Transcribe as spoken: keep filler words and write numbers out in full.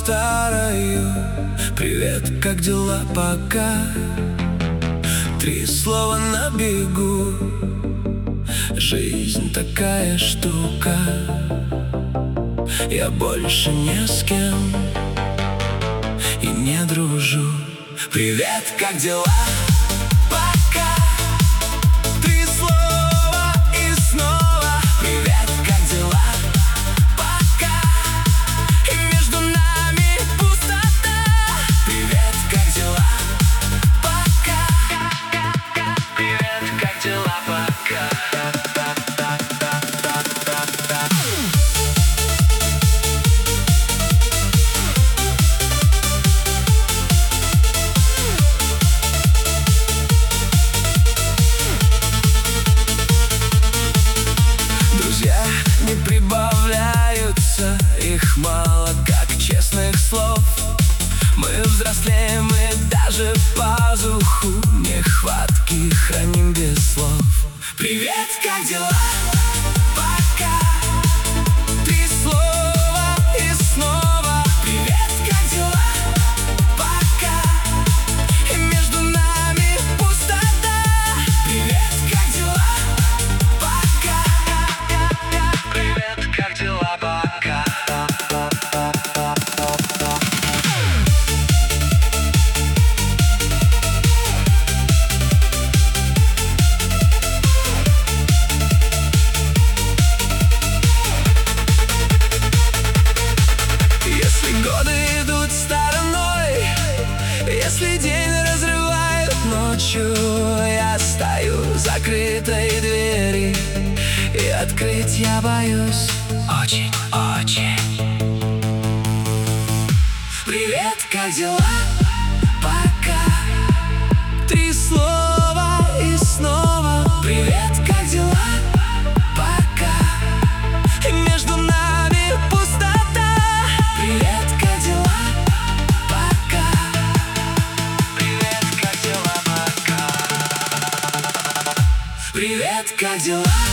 старою. Привет, как дела пока? Три слова на бегу. Жизнь такая штука. Я больше не с кем и не дружу. Привет, как дела? Пока. Три слова и снова. Привет, как дела? Пока. И между нами пустота. Привет, как дела? Пока. Привет, как дела? Пока. Не прибавляются, их мало, как честных слов. Мы взрослеем и даже пазуху нехватки храним без слов. Привет, как дела? Пока. Три слова и снова. Привет, как дела? Пока. И между нами пустота. Привет, как дела? Пока. Привет, как дела? Пока. Если годы идут стороной, если день разрывают ночью, я стою у закрытой двери, и открыть я боюсь очень, очень. Привет, как дела? Пока. Три слова и снова. Привет, как дела? Пока. И между нами пустота. Привет, как дела? Пока. Привет, как дела? Пока. Привет, как дела?